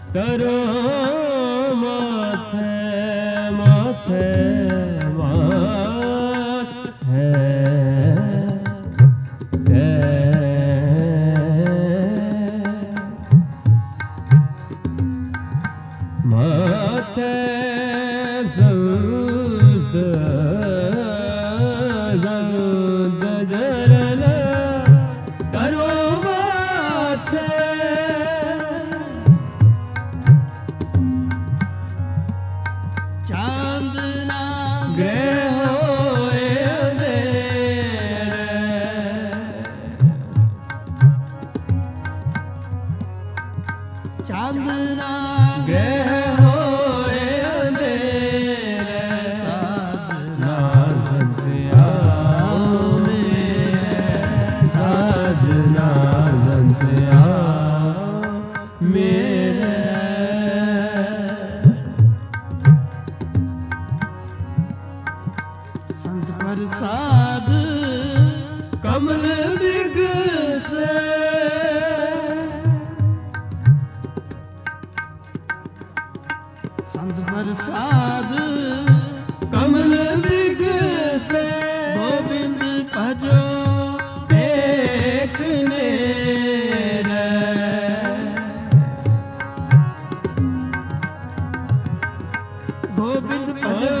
ਤਰੋ ਮਾਥੇ ਮਾਥੇ ਮਾਥ ਹੈ ਮਾਥੇ ਜ਼ਰੂਦ ਜ਼ਰੂਦ ਜਰਲ ਕਰੋ ਮਾਥੇ ਚਾਂਦਨਾ ਗ੍ਰਹਿ ਹੋਏ ਅੰਧੇਰੇ ਚਾਂਦਨਾ ਗ੍ਰਹਿ ਹੋਏ ਅੰਧੇਰੇ ਸਾਧਨਾ ਸੰਤਿਆ ਮੇਰੇ ਸਾਧਨਾ ਸੰਤਿਆ ਮੇਰੇ ਸੰਤ ਪ੍ਰਸਾਦ ਕਮਲ ਵਿਗਸੇ ਸੰਤ ਪ੍ਰਸਾਦ ਕਮਲ ਵਿਗਸੇ ਗੋਬਿੰਦ ਭਜੋ ਦੇਖਨੇ ਗੋਬਿੰਦ ਭਜੋ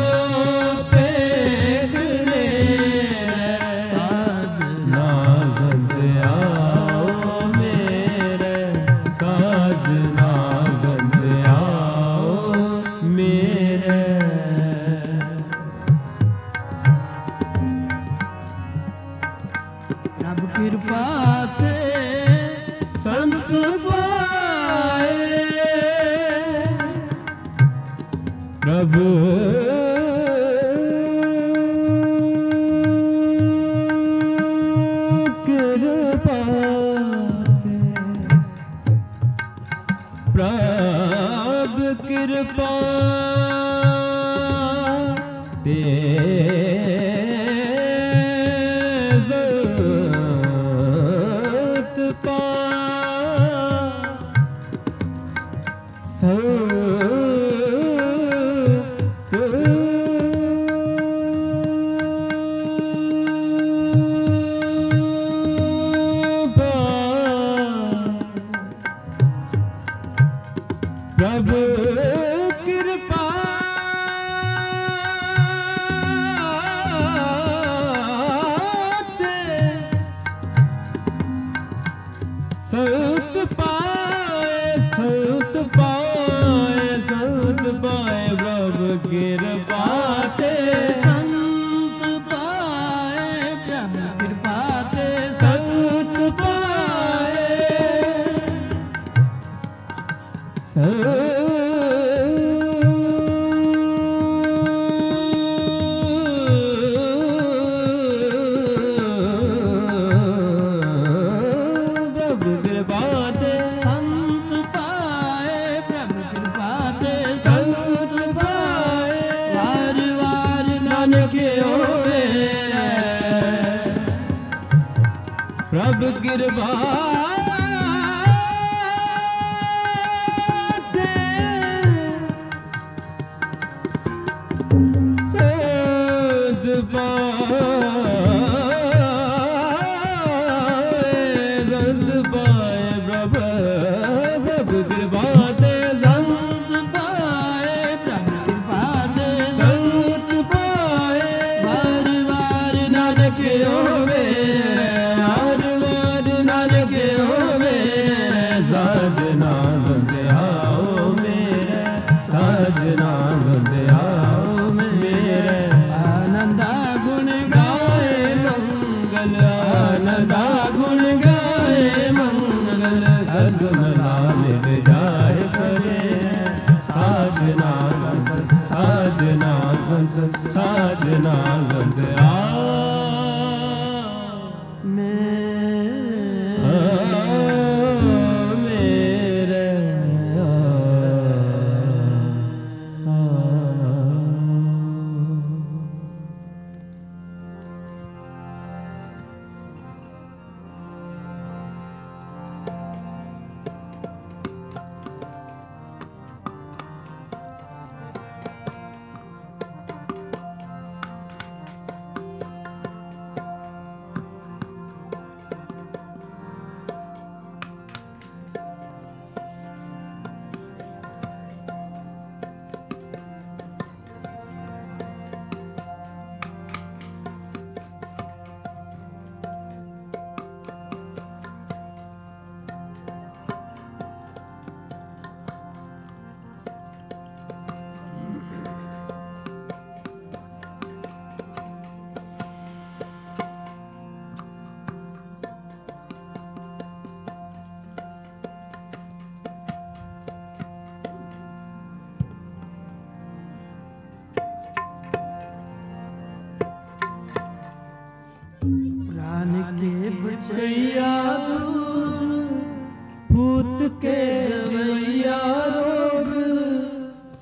ਰੱਬ ਕਿਰਪਾ ਤੇ ਸੰਤ ਪਾਏ ਪ੍ਰਭ ਕਿਰਪਾ ਤੇ ਪ੍ਰਭ ਕਿਰਪਾ ਤੇ ਪ੍ਰਭ ਕਿਰਪਾ ਤੇ ਸੰਤ ਪਾਏ ਸੰਤ ਪਾਏ ਸੰਤ ਪਾਏ ਪ੍ਰਭ ਕਿਰਪਾ ਤੇ ਸੰਤ ਪਾਏ ਪ੍ਰਭ ਕਿਰਪਾ ਤੇ ਸੰਤ ਪਾਏ ਪ੍ਰਭ ਕਿਰਪਾ ਤੇ ਸੰਤ ਪਾਏ ਪ੍ਰਭ ਕਿਰਪਾ ਤੇ ਸੰਤ ਪਾਏ ਵਾਰ ਵਾਰ ਨਾਨਕ ਹੋਵੇ ਪ੍ਰਭ ਕਿਰਪਾ ਸਾਜਨਾ ਸੰਤਿਆ ਮੇਰੇ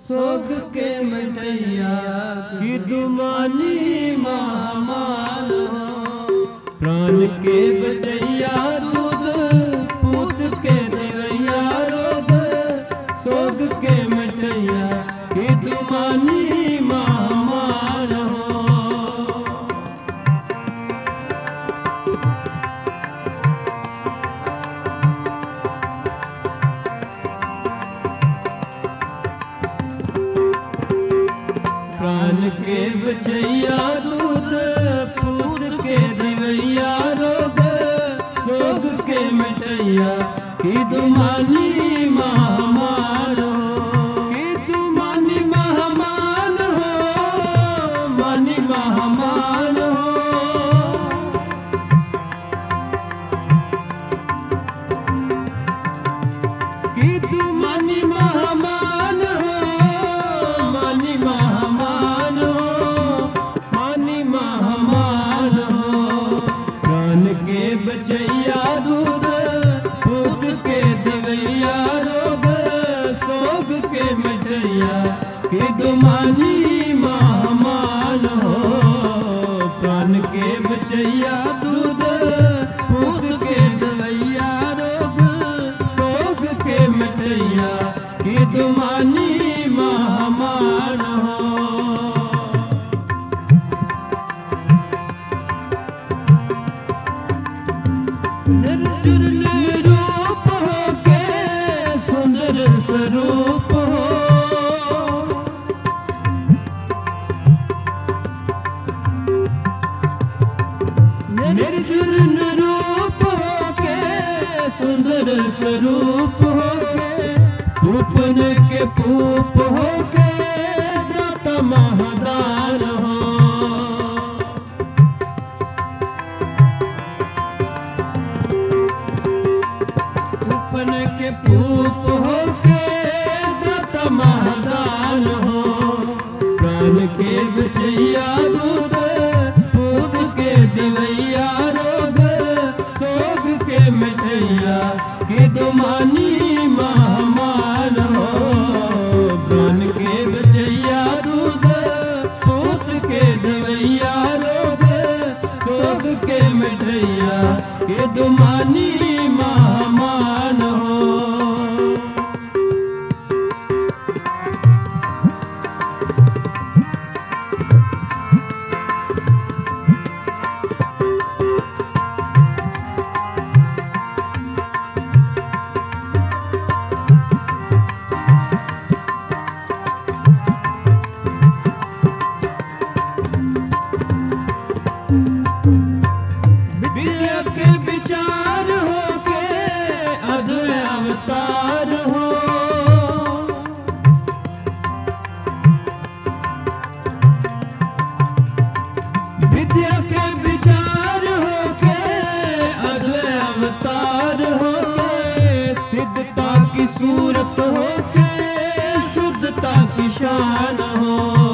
सोग के मिटैया की दुमानी महामान हो। प्राण के बचैया दूध पूत के देवैया रोग सोग के मिटैया की दुमानी महामान हो। प्राण के बचैया दूध पूत के दिवैया रोग सोग के मिटैया की दुमानी महामान हो। की दुमानी महामान हो, मानी महामान हो। की दुमानी महामान हो, मानी महामान हो, मानी महामान हो। प्राण के बचैया दूध पूत के दिवैया रोग सोग के मिटैया की दुमानी महामान हो। प्राण के बचैया दूध पूत के दिवैया रोग सोग के मिटैया की दुमानी महामान हो। निर्जुर निरूप हो के सुंदर स्वरूप हो। निर्जुर निरूप हो के सुंदर स्वरूप हो के पूपन के पूप हो के दाता महादान हो। पूपन के पूप हो के दाता महादान हो। प्राण के बचैया दूध पूत के दिवैया रोग सोग के मिटैया की दुमानी महामान हो। प्राण के बचैया दूध पूत के दिवैया रोग सोग के मिटैया की दुमानी महामान हो। विद्या के विचार हो के अद्वैत अवतार हो। विद्या के विचार हो के अद्वैत अवतार हो के सिद्धता की सूरत हो के शुद्धता की शान हो।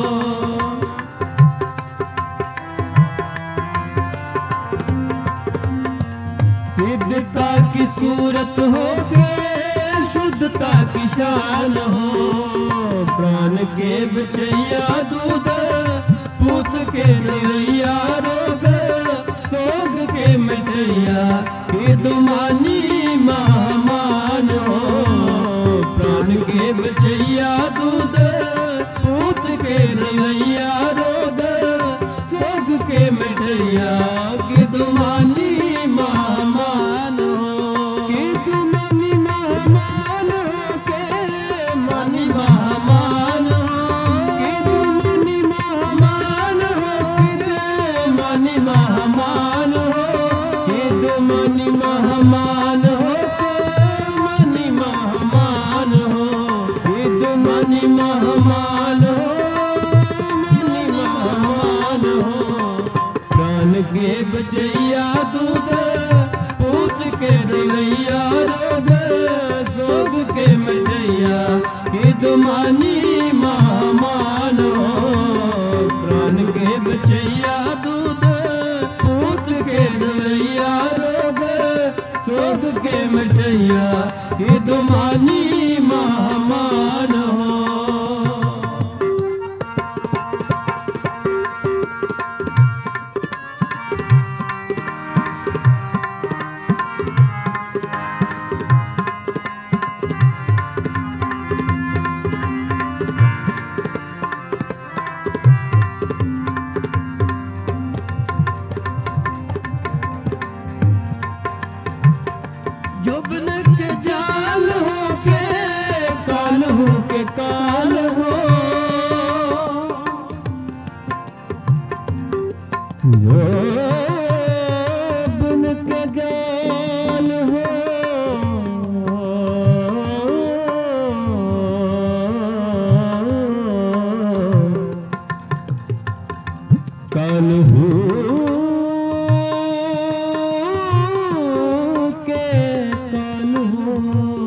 सिद्धता की सूरत हो के शुद्धता की शान हो। प्राण के बचैया दूध पूत के दिवैया रोग सोग के मिटैया की दुमानी महामान हो। प्राण के बचैया दूध पूत के दिवैया रोग सोग के मिटैया की दुमानी महामान हो। की दुमानी महामान हो के मानी महामान हो। की दुमानी महामान हो के मानी महामान हो। की दुमानी महामान हो के मानी महामान हो। की दुमानी महामान हो मानी महामान हो। प्राण के बचैया दूध पूत के दिवैया रोग सोग के मिटैया की दुमानी महामान हो। प्राण के बचैया दूध पूत के दिवैया रोग सोग के मिटैया की दुमानी महामान हो। हो के काल हो, जो बुन के जाल हो, काल हो के काल हो,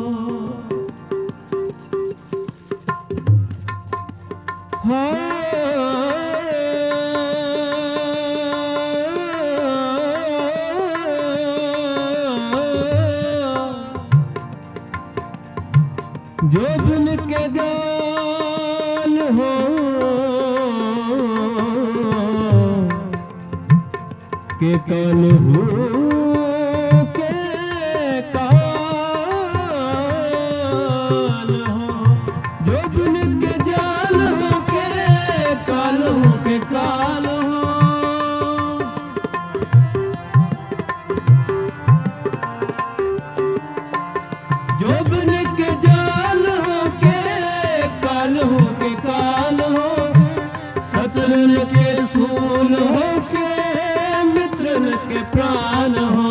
जो बुन के जाल हो, के काल हो के काल हो, जो बुन के जाल हो के काल हो के काल हो, जो बुन के जाल हो के काल हो के काल हो, शत्रन के सूल हो के मित्रन के प्राण हो,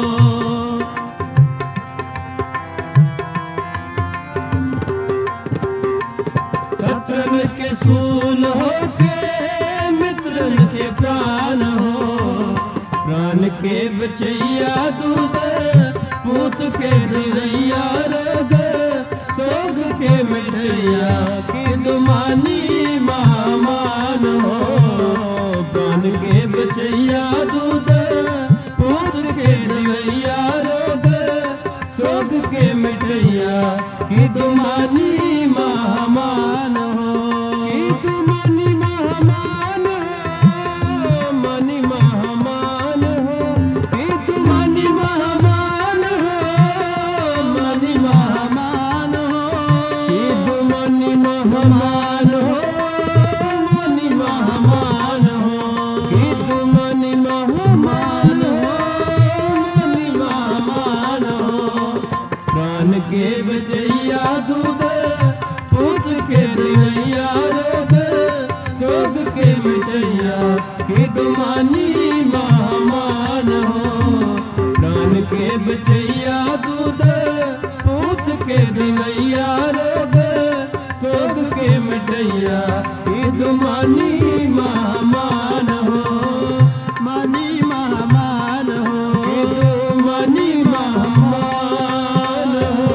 शत्रन के सूल हो के मित्रन के प्राण हो, प्राण के बचैया दूध पूत के दिवैया रोग, सोग के मिटैया की दुमानी महामान हो, प्राण के बचैया दूध पूत के दिवैया रोग, सोग के मिटैया की दुमानी महामान हो, की दुमानी महामान हो, मनी महामान हो, की दुमानी महामान हो, मनी महामान हो, की दुमानी महामान हो, मनी महामान हो, की दुमानी महामान हो, मनी महामान हो, प्राण के बचैया दूध पूत के दिवैया रोग, सोग के मिटैया की दुमानी महामान हो, प्राण के बचैया दूध पूत के दिवैया रोग, सोग के मिटैया की दुमानी महामान हो, मानी महामान हो, की दुमानी महामान हो।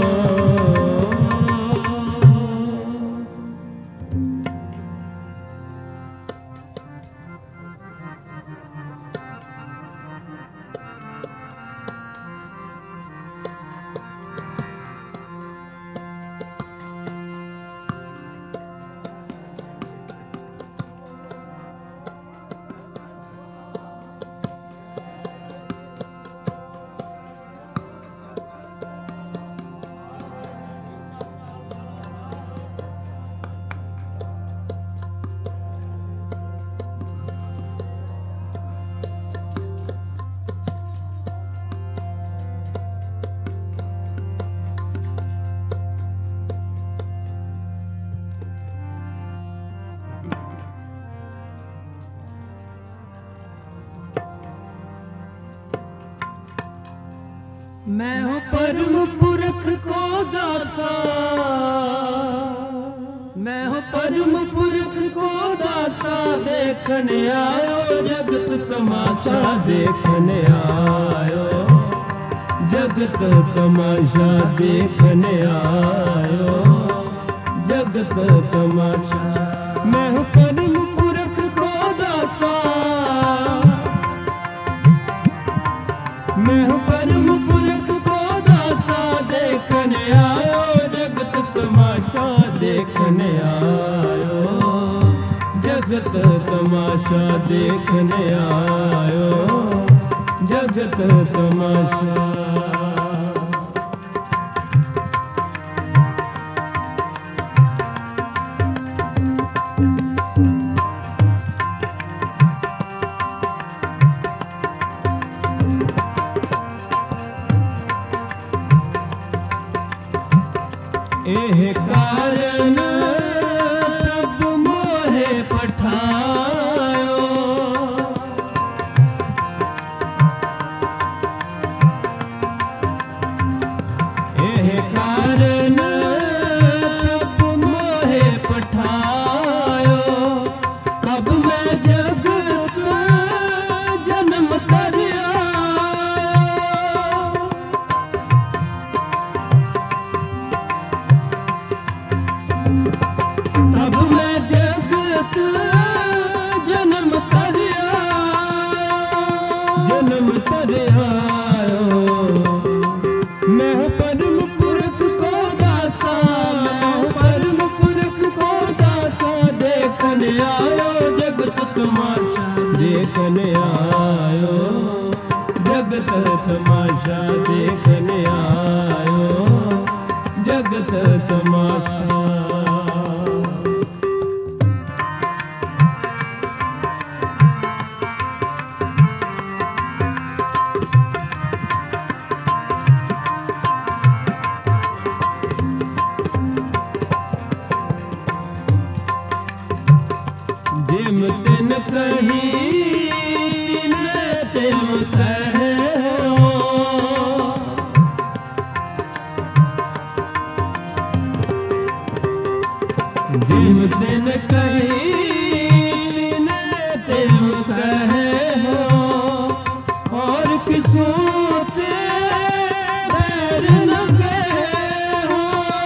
मैं हूँ परम पुरख को दासा, मैं हूँ परम पुरख को दासा, देखने आयो जगत तमाशा देखने आयो, जगत तमाशा देखने आयो, जगत तमाशा। मैं हूँ परम पुरख को दासा, मैं हूँ परम पुरख को दासा, देखने आयो जगत तमाशा देखने आयो, जगत तमाशा देखने आयो, जगत तमाशा। एह कारण प्रभु मोहे पठायो। एह कारण प्रभु मोहे पठायो। अब मैं जगत जन्म तरिया। तब मैं जगत जन्म तरिया। जन्म तरियायो। मैं हूँ परम पुरख को दासा। मैं हूँ परम पुरख को दासा। देखने आयो जगत तमाशा। देखने आयो जगत तमाशा। देखने आयो जगत तमाशा। जिम तिन कही तिन कहो। जिम तिन कही तिन कहो। और किसों ते बैर न कहो।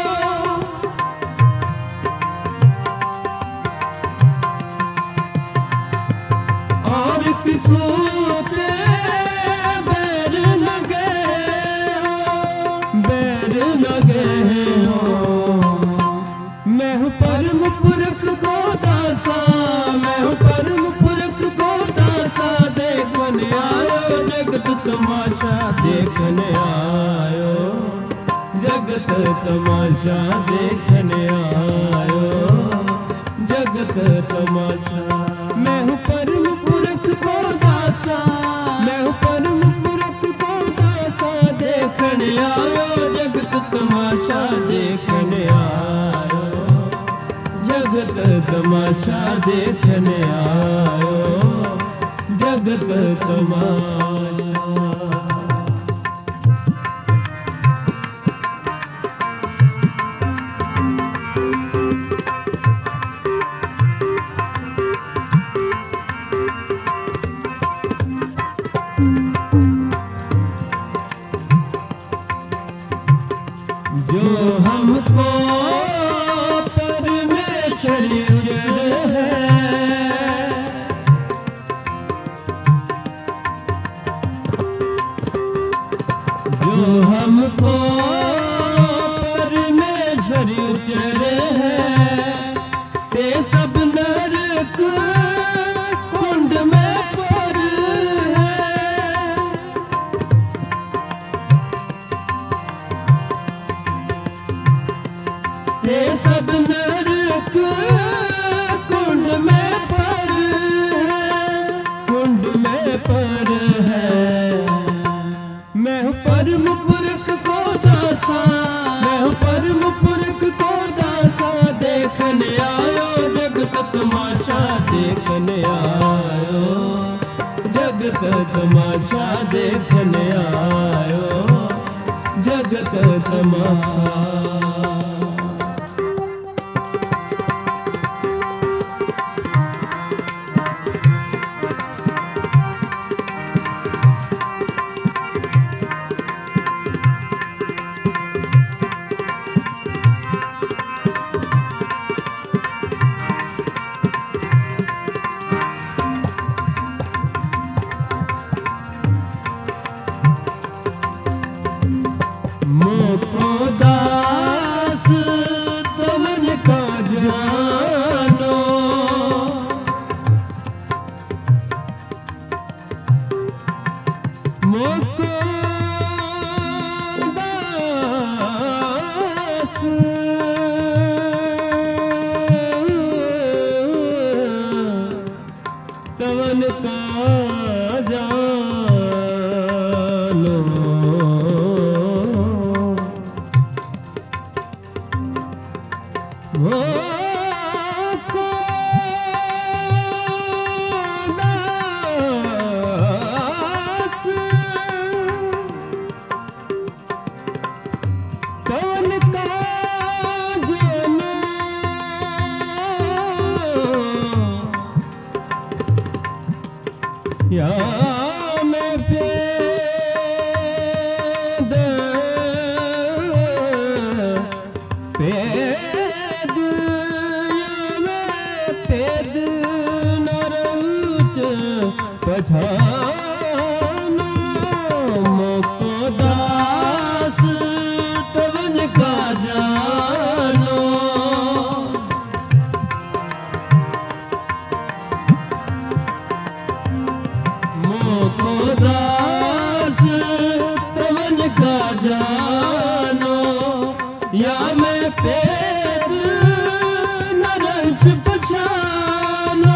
और किसों ते बैर लगे हो। बैर लगे हो। मैं हूँ परम पुरख को दासा। मैं हूँ परम पुरख को दासा। देखने आयो जगत तमाशा। देखने आयो जगत तमाशा। देखने आयो जगत तमाशा। मैं हूँ परम पुरख को दासा। मैं हूँ परम पुरख को दासा। देखने आयो जगत तमाशा। देखने आयो जगत तमाशा। देखने आयो जगत तमाशा। जो हमको परमेश्वर उजड़ है। जो हमको परमेश्वर उजड़ है। ते सब नरक कुंड में पर है। ते सब नरक कुंड में पर है। कुंड में पर है। मैं हूँ परम पुरख को दासा। मैं हूँ परम पुरख को दासा। देखने आयो जगत तमाशा। देखने आयो जगत तमाशा। देखने आयो जगत तमाशा। मोको दास तवन का जानो। मोको दास तवन का जानो। या मैं पेद या मैं पेद नरंच पछानो मोको दास तवन का जानो मोको दास तवन का जानो या मैं पेद नरंच पछानो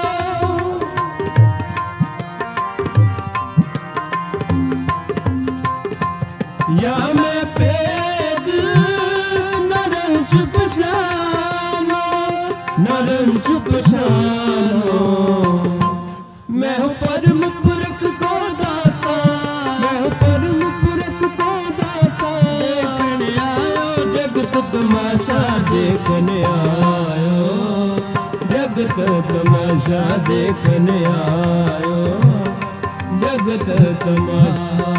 या मैं पेद नरंच पछानो नरंच पछानो मैं हूँ परम पुरख को दासा मैं हूँ परम पुरख को दासा देखने आयो जगत तमाशा देखने आयो जगत तमाशा देखने आयो जगत तमाशा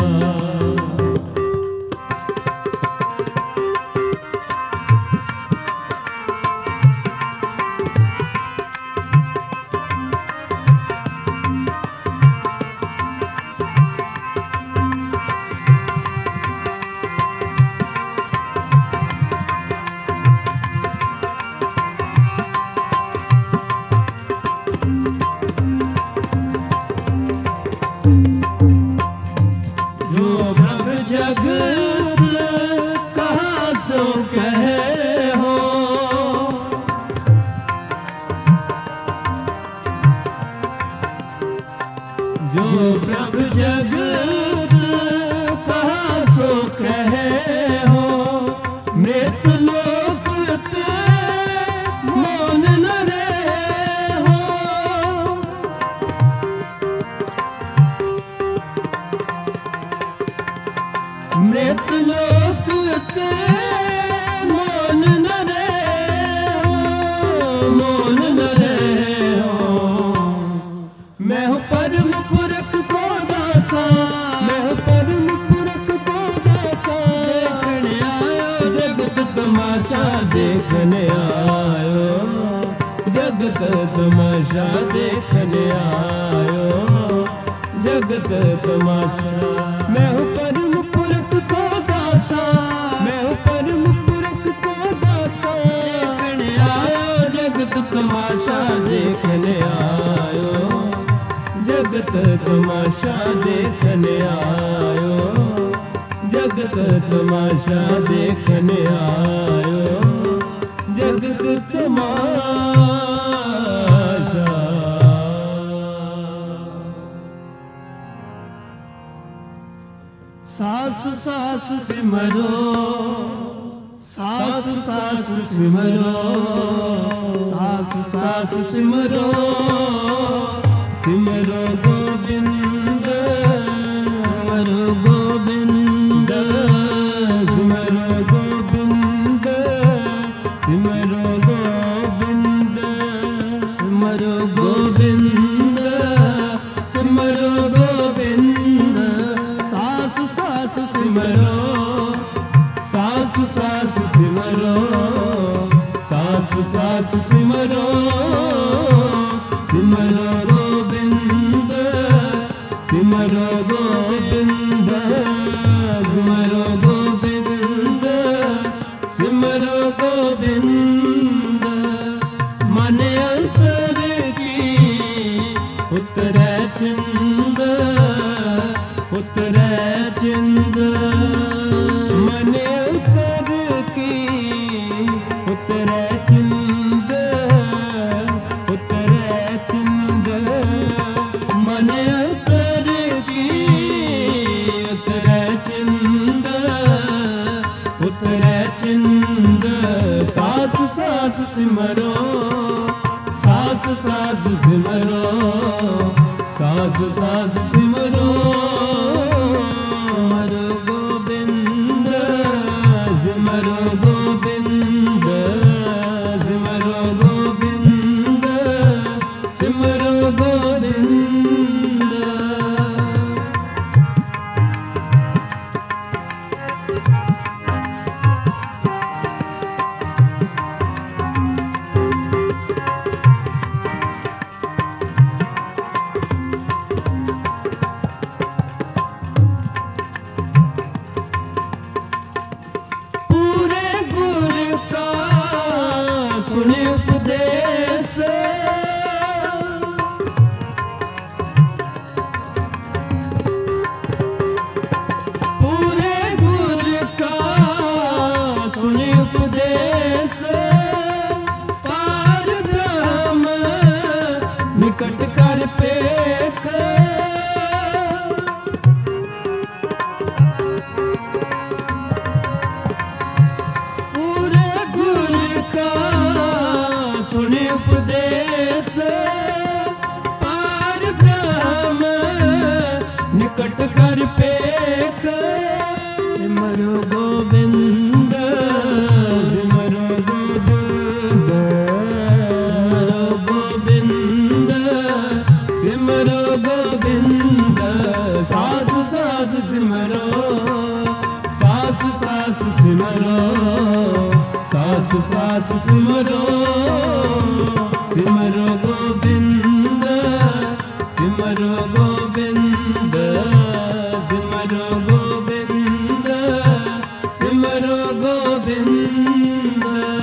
जगत कहाँ सो कहे हो जो प्रभु जगत कहाँ सो कहे हो मृत लोक ते मौन न रहे हो मृत लोक ते मौन न रहे हो मौन न रहे हो मैं हूँ परम पुरख को दासा मैं हूँ परम पुरख को दासा देखने आयो जगत तमाशा देखने आयो जगत तमाशा देखने आयो जगत तमाशा मैं हूँ परम पुरख को दासा मैं हूँ परम पुरख को दासा देखने आयो जगत तमाशा देखने आयो जगत तमाशा देखने आयो जगत तमाशा देखने आयो जगत तमाशा सास सास सिमरो सास सास सिमरो सास सास सिमरो सिमरो गोविंद सिमरो गोविंद सिमरो गोविंद सिमरो गोविंद सिमरो गोविंद सिमरो गोविंद सास सास सिमरो सास सास सिमरो सास सास सिमरो सिमरो गोविंद सिमरो गोविंद सिमरो गोविंद सिमरो गोविंद मन अंतर की उतरे चिंद उतरे चिंद मन अंतर की उतरे चिंद उतरे चिंद मन अंतर की उतरे चिंद उतरे चिंद सास सास सिमरो, सास सास सिमरो, सास सास सिमरो। सिमरो गोविंद, सिमरो गोविंद, सिमरो गोविंद, सिमरो गोविंद। निकट कर पेख, पूरे गुर का सुने उपदेश, पार ब्रह्म निकट कर पेख। सिमरो गोविंद, सिमरो गोविंद, सिमरो गोविंद। सास सास सिमरो, सास सास सिमरो, सास सास सिमरो। सिमरो गोविंद, सिमरो गोविंद, सिमरो गोविंद, सिमरो गोविंद।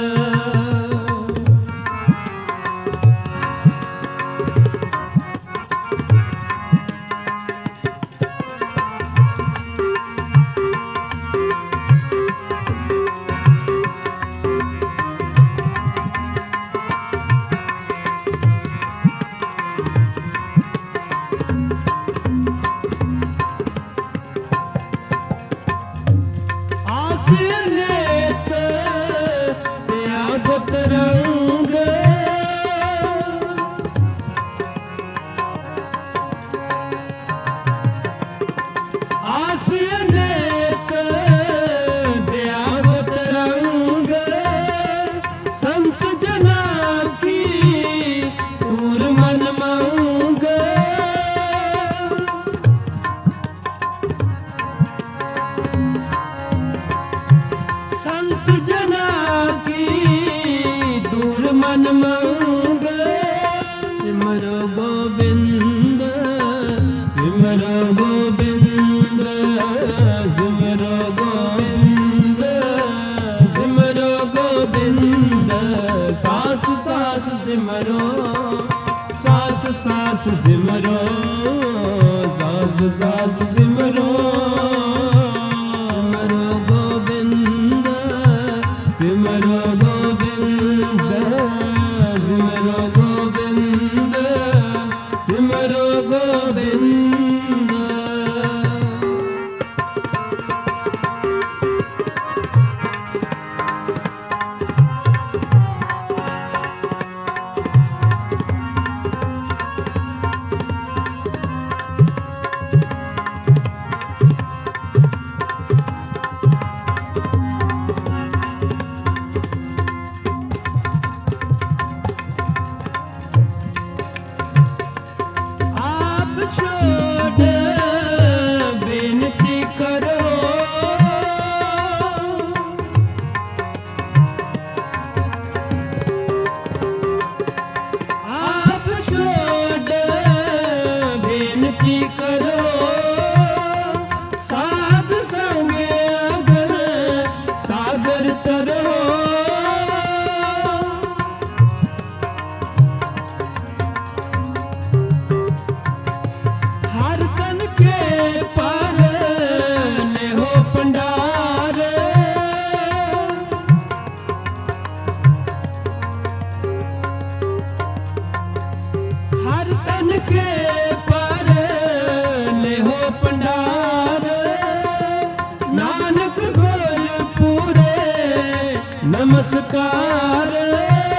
मन मंग। सिमरो गोविंद, सिमरो गोविंद, सिमरो गोविंद, सिमरो गोविंद। सास सास सिमरो, सास सास सिमरो, सास सास सिमरो। सिमरो गोविंद, सिमरो गोविंद, सिमरो गोविंद, सिमरो गोविंद। नमस्कार।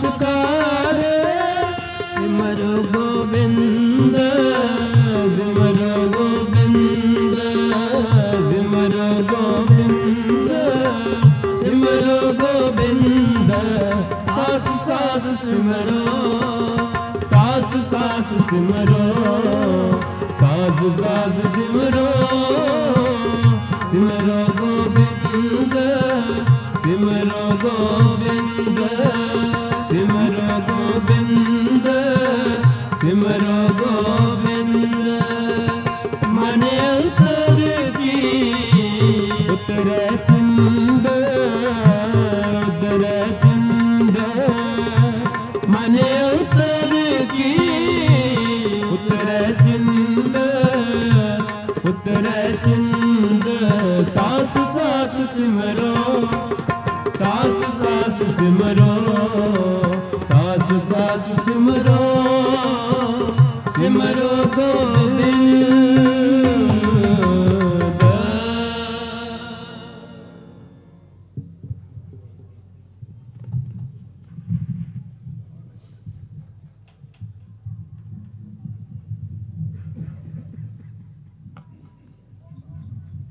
नमस्कार सिमरो गोविंद सिमरो गोविंद सिमरो गोविंद सिमरो गोविंद सास सास सिमरो सास सास सिमरो सास सास सिमरो सिमरो गोविंद सिमरो गोविंद सिमरो गोविंद सिमरो गोविंद मन अंतर की उतर चंद उतर चंद मन अंतर की उतर चंद उतर चंद सास सास सिमरो सास सास सिमरो